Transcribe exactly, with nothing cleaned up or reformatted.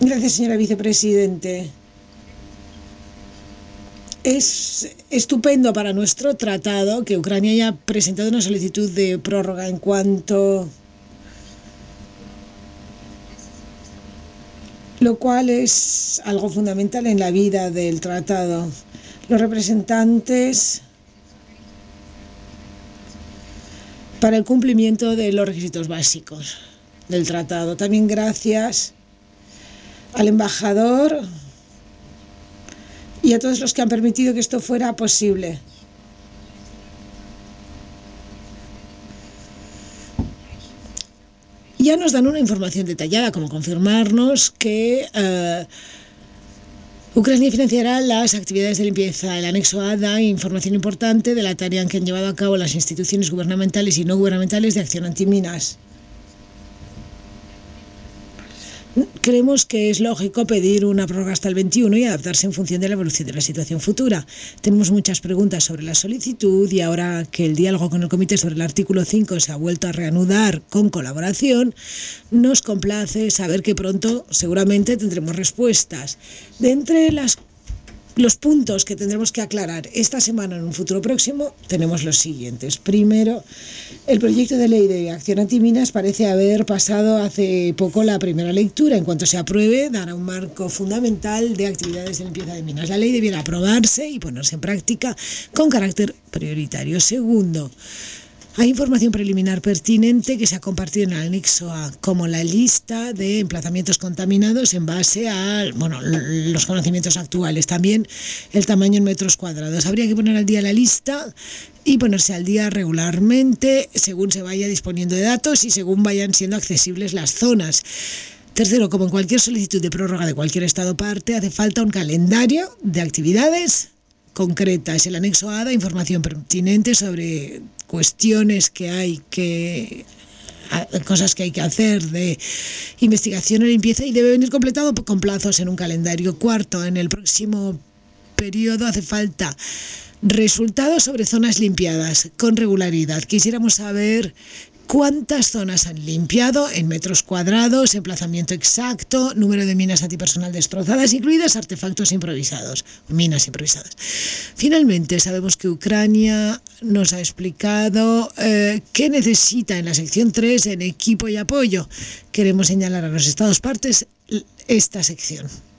Gracias, señora vicepresidente. Es estupendo para nuestro tratado que Ucrania haya presentado una solicitud de prórroga en cuanto, lo cual es algo fundamental en la vida del tratado. Los representantes para el cumplimiento de los requisitos básicos del tratado. También gracias al embajador y a todos los que han permitido que esto fuera posible. Ya nos dan una información detallada, como confirmarnos que eh, Ucrania financiará las actividades de limpieza. El anexo A da información importante de la tarea que han llevado a cabo las instituciones gubernamentales y no gubernamentales de acción antiminas. Creemos que es lógico pedir una prórroga hasta el veintiuno y adaptarse en función de la evolución de la situación futura. Tenemos muchas preguntas sobre la solicitud y ahora que el diálogo con el Comité sobre el artículo cinco se ha vuelto a reanudar con colaboración, nos complace saber que pronto seguramente tendremos respuestas. De entre las Los puntos que tendremos que aclarar esta semana en un futuro próximo tenemos los siguientes. Primero, el proyecto de ley de acción antiminas parece haber pasado hace poco la primera lectura. En cuanto se apruebe, dará un marco fundamental de actividades de limpieza de minas. La ley debiera aprobarse y ponerse en práctica con carácter prioritario. Segundo, hay información preliminar pertinente que se ha compartido en el anexo A, como la lista de emplazamientos contaminados en base a bueno, los conocimientos actuales. También el tamaño en metros cuadrados. Habría que poner al día la lista y ponerse al día regularmente según se vaya disponiendo de datos y según vayan siendo accesibles las zonas. Tercero, como en cualquier solicitud de prórroga de cualquier Estado parte, hace falta un calendario de actividades concretas. El anexo A da información pertinente sobre cuestiones que hay que cosas que hay que hacer de investigación o limpieza y debe venir completado con plazos en un calendario. Cuarto, en el próximo periodo hace falta resultados sobre zonas limpiadas con regularidad. Quisiéramos saber cuántas zonas han limpiado en metros cuadrados, emplazamiento exacto, número de minas antipersonal destrozadas, incluidas artefactos improvisados, minas improvisadas. Finalmente, sabemos que Ucrania nos ha explicado eh, qué necesita en la sección tres en equipo y apoyo. Queremos señalar a los Estados partes esta sección.